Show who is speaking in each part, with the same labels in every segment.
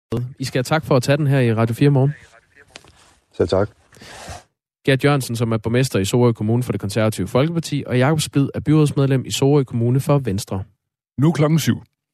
Speaker 1: I skal have tak for at tage den her i Radio 4 morgen.
Speaker 2: Selv tak.
Speaker 1: Gert Jørgensen, som er borgmester i Sorø Kommune for Det Konservative Folkeparti, og Jakob Splid er byrådsmedlem i Sorø Kommune for Venstre.
Speaker 3: Nu 7:00.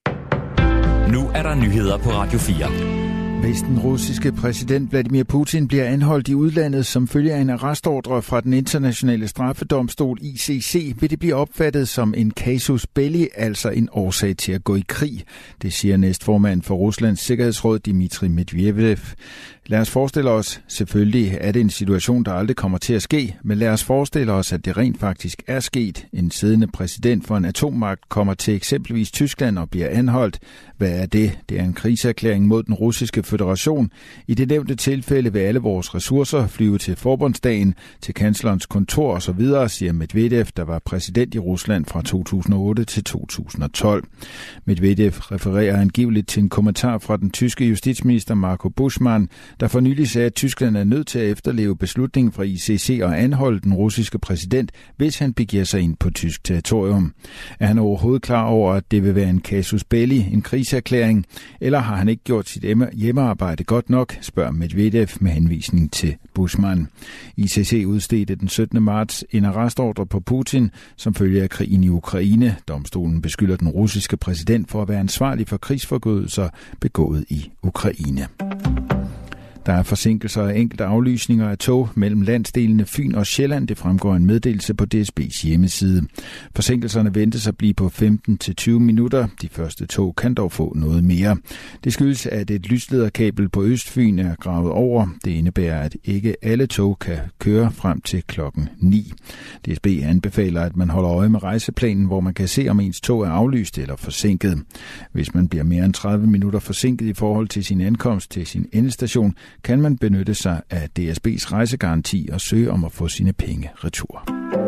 Speaker 4: Nu er der nyheder på Radio 4.
Speaker 5: Hvis den russiske præsident Vladimir Putin bliver anholdt i udlandet som følge af en arrestordre fra den internationale straffedomstol ICC, vil det blive opfattet som en casus belli, altså en årsag til at gå i krig. Det siger næstformand for Ruslands Sikkerhedsråd Dmitri Medvedev. Lad os forestille os, selvfølgelig er det en situation, der aldrig kommer til at ske, men lad os forestille os, at det rent faktisk er sket. En siddende præsident for en atommagt kommer til eksempelvis Tyskland og bliver anholdt. Hvad er det? Det er en krigserklæring mod den russiske føderation. I det nævnte tilfælde vil alle vores ressourcer flyve til forbundsdagen, til kanslerens kontor osv., siger Medvedev, der var præsident i Rusland fra 2008 til 2012. Medvedev refererer angiveligt til en kommentar fra den tyske justitsminister Marco Buschmann, der for nylig sagde, at Tyskland er nødt til at efterleve beslutningen fra ICC og anholde den russiske præsident, hvis han begiver sig ind på tysk territorium. Er han overhovedet klar over, at det vil være en casus belli, en krigserklæring, eller har han ikke gjort sit hjemmearbejde godt nok, spørger Medvedev med henvisning til Buschmann. ICC udstedte den 17. marts en arrestordre på Putin, som følge af krigen i Ukraine. Domstolen beskylder den russiske præsident for at være ansvarlig for krigsforbrydelser begået i Ukraine. Der er forsinkelser og enkelte aflysninger af tog mellem landsdelene Fyn og Sjælland. Det fremgår en meddelelse på DSB's hjemmeside. Forsinkelserne ventes at blive på 15-20 minutter. De første tog kan dog få noget mere. Det skyldes, at et lyslederkabel på Østfyn er gravet over. Det indebærer, at ikke alle tog kan køre frem til klokken 9. DSB anbefaler, at man holder øje med rejseplanen, hvor man kan se, om ens tog er aflyst eller forsinket. Hvis man bliver mere end 30 minutter forsinket i forhold til sin ankomst til sin endestation, kan man benytte sig af DSB's rejsegaranti og søge om at få sine penge retur.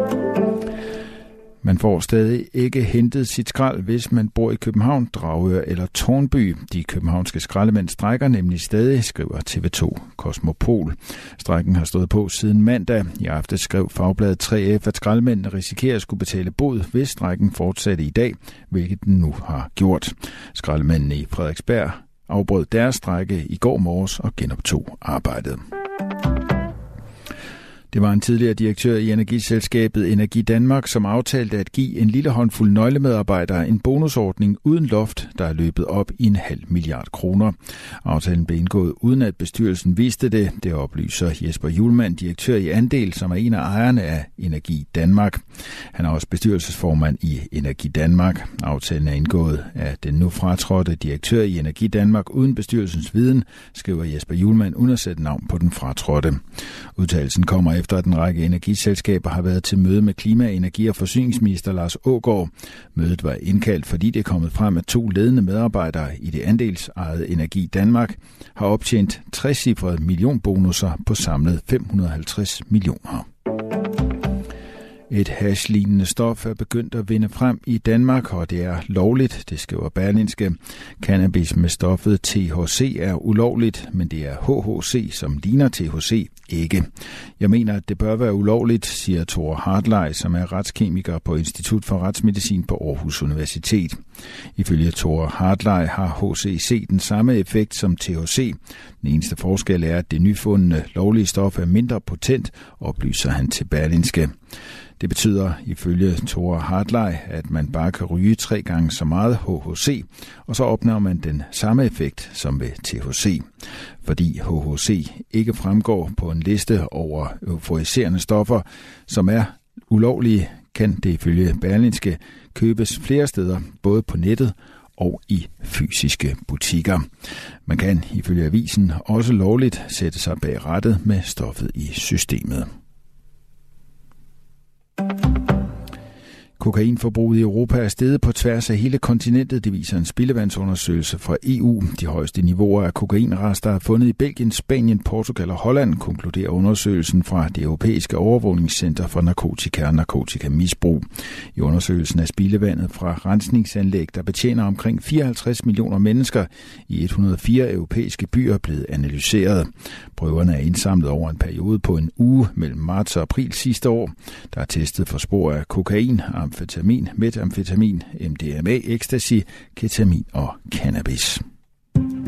Speaker 5: Man får stadig ikke hentet sit skrald, hvis man bor i København, Dragør eller Tårnby. De københavnske skraldemænd strækker nemlig stadig, skriver TV2 Kosmopol. Strejken har stået på siden mandag. I aftes skrev fagbladet 3F, at skraldemændene risikerer at skulle betale bod, hvis strejken fortsatte i dag, hvilket den nu har gjort. Skraldemændene i Frederiksberg afbrød deres strejke i går morges og genoptog arbejdet. Det var en tidligere direktør i energiselskabet Energi Danmark, som aftalte at give en lille håndfuld nøglemedarbejdere en bonusordning uden loft, der er løbet op i 0,5 milliard kroner. Aftalen blev indgået uden at bestyrelsen vidste det. Det oplyser Jesper Hjulmand, direktør i Andel, som er en af ejerne af Energi Danmark. Han er også bestyrelsesformand i Energi Danmark. Aftalen er indgået af den nu fratrådte direktør i Energi Danmark uden bestyrelsens viden, skriver Jesper Hjulmand uden at sætte navn på den fratrådte. Udtalelsen kommer efter at en række energiselskaber har været til møde med klima-, energi- og forsyningsminister Lars Aagaard. Mødet var indkaldt, fordi det er kommet frem, at 2 ledende medarbejdere i det andelsejede Energi Danmark har optjent 60-cifrede millionbonusser på samlet 550 millioner. Et hash-lignende stof er begyndt at vinde frem i Danmark, og det er lovligt, det skriver Berlingske. Cannabis med stoffet THC er ulovligt, men det er HHC, som ligner THC, ikke. Jeg mener, at det bør være ulovligt, siger Tore Hartlej, som er retskemiker på Institut for Retsmedicin på Aarhus Universitet. Ifølge Tore Hartlej har HCC den samme effekt som THC. Den eneste forskel er, at det nyfundne lovlige stof er mindre potent, oplyser han til Berlingske. Det betyder ifølge Tore Hartlej, at man bare kan ryge 3 gange så meget HHC, og så opnår man den samme effekt som ved THC. Fordi HHC ikke fremgår på en liste over euforiserende stoffer, som er ulovlige, kan det ifølge Berlingske købes flere steder, både på nettet og i fysiske butikker. Man kan ifølge avisen også lovligt sætte sig bag rattet med stoffet i systemet. Kokainforbruget i Europa er steget på tværs af hele kontinentet, det viser en spildevandsundersøgelse fra EU. De højeste niveauer af kokainrester er fundet i Belgien, Spanien, Portugal og Holland, konkluderer undersøgelsen fra det europæiske overvågningscenter for narkotika og narkotikamisbrug. I undersøgelsen er spildevandet fra rensningsanlæg, der betjener omkring 54 millioner mennesker i 104 europæiske byer, blevet analyseret. Prøverne er indsamlet over en periode på en uge mellem marts og april sidste år. Der er testet for spor af kokain, amfetamin, metamfetamin, MDMA, ecstasy, ketamin og cannabis.